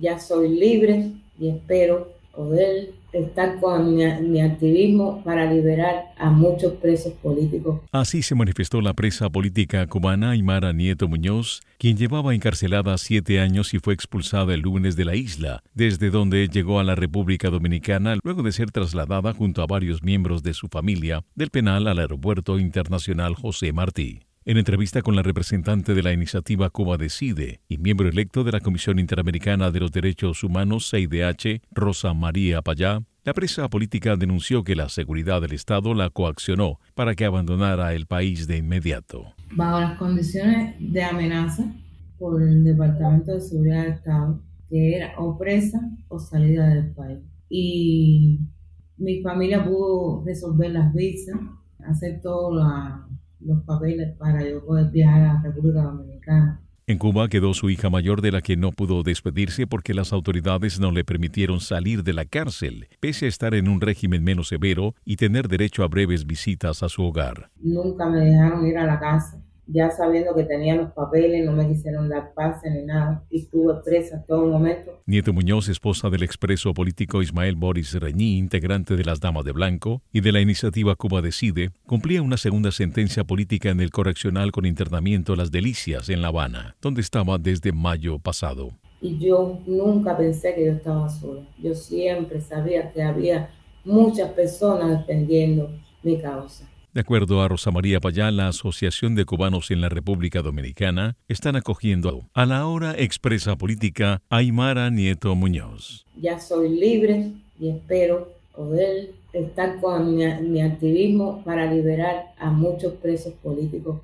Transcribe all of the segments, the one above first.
Ya soy libre y espero poder estar con mi activismo para liberar a muchos presos políticos. Así se manifestó la presa política cubana Aymara Nieto Muñoz, quien llevaba encarcelada 7 años y fue expulsada el lunes de la isla, desde donde llegó a la República Dominicana luego de ser trasladada junto a varios miembros de su familia del penal al Aeropuerto Internacional José Martí. En entrevista con la representante de la iniciativa Cuba Decide y miembro electo de la Comisión Interamericana de los Derechos Humanos, CIDH, Rosa María Payá, la presa política denunció que la seguridad del Estado la coaccionó para que abandonara el país de inmediato. Bajo las condiciones de amenaza por el Departamento de Seguridad del Estado, que era o presa o salida del país. Y mi familia pudo resolver las visas, hacer todos los papeles para yo poder viajar a la República Dominicana. En Cuba quedó su hija mayor, de la que no pudo despedirse porque las autoridades no le permitieron salir de la cárcel, pese a estar en un régimen menos severo y tener derecho a breves visitas a su hogar. Nunca me dejaron ir a la casa, ya sabiendo que tenía los papeles, no me quisieron dar pase ni nada, y estuve presa todo momento. Nieto Muñoz, esposa del expreso político Ismael Boris Reñí, integrante de las Damas de Blanco y de la iniciativa Cuba Decide, cumplía una segunda sentencia política en el correccional con internamiento Las Delicias en La Habana, donde estaba desde mayo pasado. Y yo nunca pensé que yo estaba sola. Yo siempre sabía que había muchas personas defendiendo mi causa. De acuerdo a Rosa María Payá, la Asociación de Cubanos en la República Dominicana están acogiendo a la ahora expresa política Aymara Nieto Muñoz. Ya soy libre y espero poder estar con mi activismo para liberar a muchos presos políticos.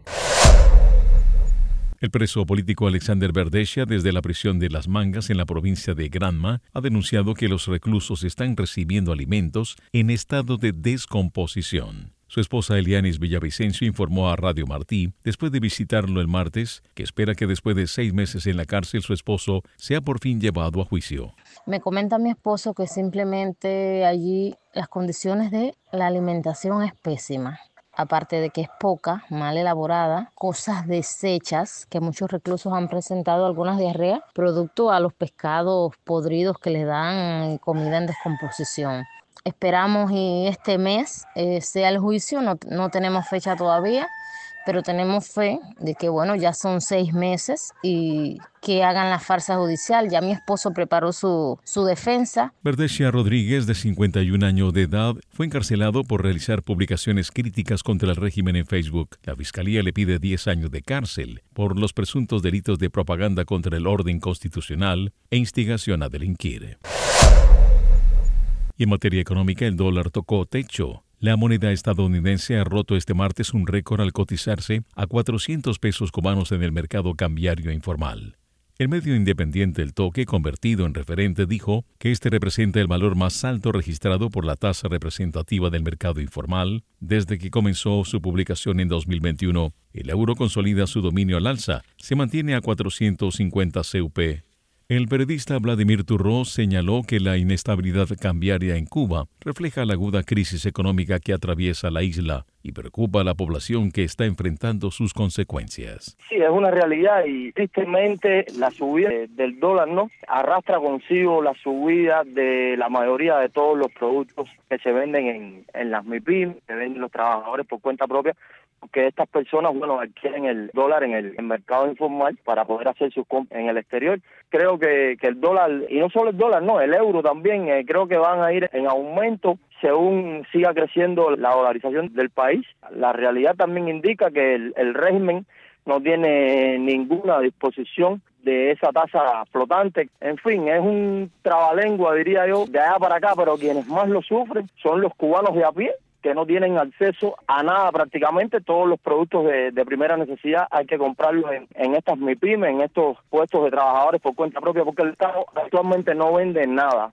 El preso político Alexander Verdesha, desde la prisión de Las Mangas en la provincia de Granma, ha denunciado que los reclusos están recibiendo alimentos en estado de descomposición. Su esposa Elianis Villavicencio informó a Radio Martí, después de visitarlo el martes, que espera que después de 6 meses en la cárcel su esposo sea por fin llevado a juicio. Me comenta mi esposo que simplemente allí las condiciones de la alimentación es pésima. Aparte de que es poca, mal elaborada, cosas desechas que muchos reclusos han presentado algunas diarreas, producto a los pescados podridos que les dan comida en descomposición. Esperamos y este mes sea el juicio, no tenemos fecha todavía, pero tenemos fe de que ya son 6 meses y que hagan la farsa judicial. Ya mi esposo preparó su defensa. Verdesha Rodríguez, de 51 años de edad, fue encarcelado por realizar publicaciones críticas contra el régimen en Facebook. La Fiscalía le pide 10 años de cárcel por los presuntos delitos de propaganda contra el orden constitucional e instigación a delinquir. Y en materia económica, el dólar tocó techo. La moneda estadounidense ha roto este martes un récord al cotizarse a 400 pesos cubanos en el mercado cambiario informal. El medio independiente El Toque, convertido en referente, dijo que este representa el valor más alto registrado por la tasa representativa del mercado informal desde que comenzó su publicación en 2021. El euro consolida su dominio al alza, se mantiene a 450 CUP. El periodista Vladimir Turró señaló que la inestabilidad cambiaria en Cuba refleja la aguda crisis económica que atraviesa la isla y preocupa a la población que está enfrentando sus consecuencias. Sí, es una realidad y tristemente la subida del dólar arrastra consigo la subida de la mayoría de todos los productos que se venden en las MIPYME, que venden los trabajadores por cuenta propia, porque estas personas, adquieren el dólar en el mercado informal para poder hacer sus compras en el exterior. Creo que el dólar, y no solo el dólar, el euro también, creo que van a ir en aumento según siga creciendo la dolarización del país. La realidad también indica que el régimen no tiene ninguna disposición de esa tasa flotante. En fin, es un trabalengua, diría yo, de allá para acá, pero quienes más lo sufren son los cubanos de a pie, que no tienen acceso a nada prácticamente. Todos los productos de primera necesidad hay que comprarlos en estas MIPYME, en estos puestos de trabajadores por cuenta propia, porque el Estado actualmente no vende nada.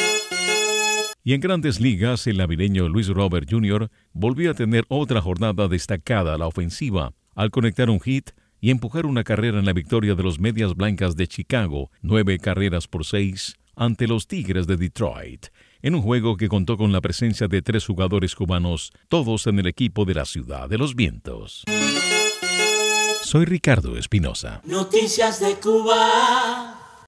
Y en Grandes Ligas, el navideño Luis Robert Jr. volvió a tener otra jornada destacada a la ofensiva, al conectar un hit y empujar una carrera en la victoria de los Medias Blancas de Chicago, 9-6, ante los Tigres de Detroit, en un juego que contó con la presencia de 3 jugadores cubanos, todos en el equipo de la Ciudad de los Vientos. Soy Ricardo Espinosa. Noticias de Cuba.